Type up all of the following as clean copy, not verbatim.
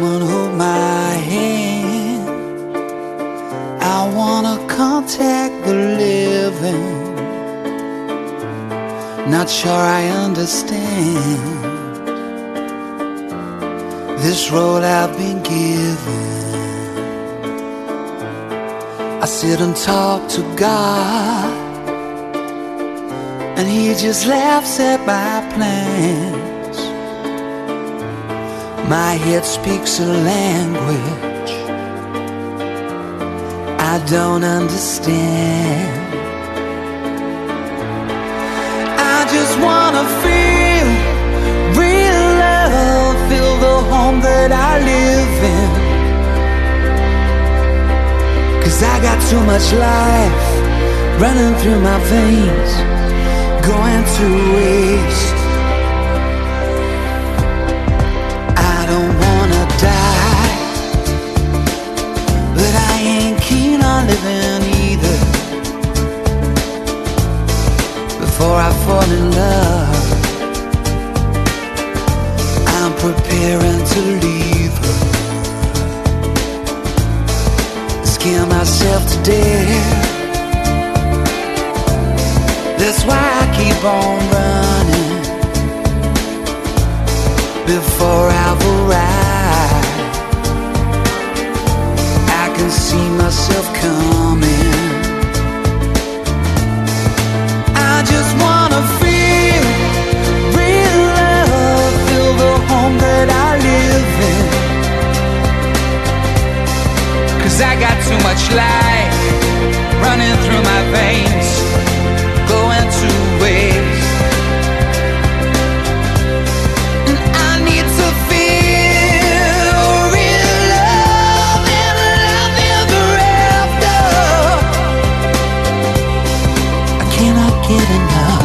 Come and hold my hand. I wanna contact the living. Not sure I understand this road I've been given. I sit and talk to God, and He just laughs at my plans. My head speaks a language I don't understand. I just wanna feel real love, feel the home that I live in. 'Cause I got too much life running through my veins, going to waste. I don't wanna die, but I ain't keen on living either. Before I fall in love, I'm preparing to leave her. Scare myself to death. That's why I keep on running before I've arrived. I can see myself coming. I just wanna feel real love, feel the home that I live in. 'Cause I got too much life running through my veins, going to waste. And I need to feel real love and love ever after. I cannot get enough.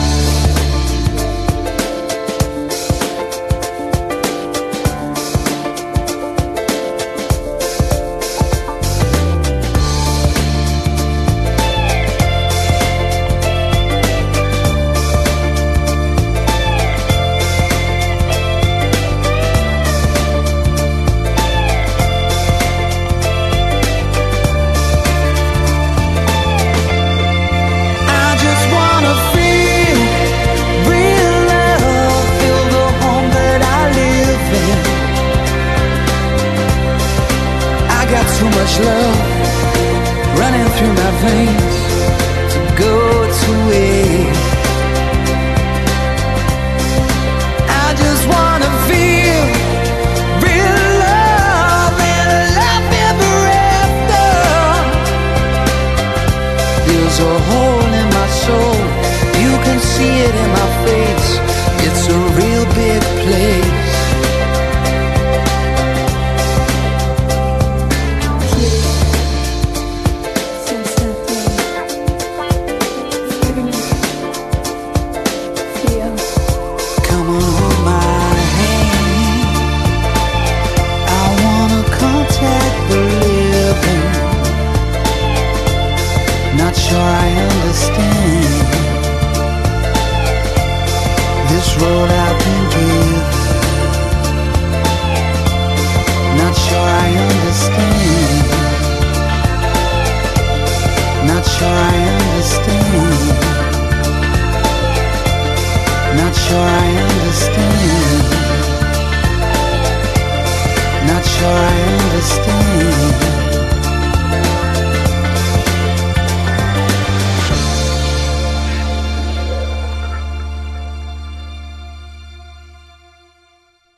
Too much love running through my veins to go to waste. I just wanna feel real love and love ever after. There's a hole in my soul, you can see it in my face. It's a real big place. Not sure I understand this road I've been given. Not sure I understand. Not sure I understand. Not sure I understand. Not sure I understand.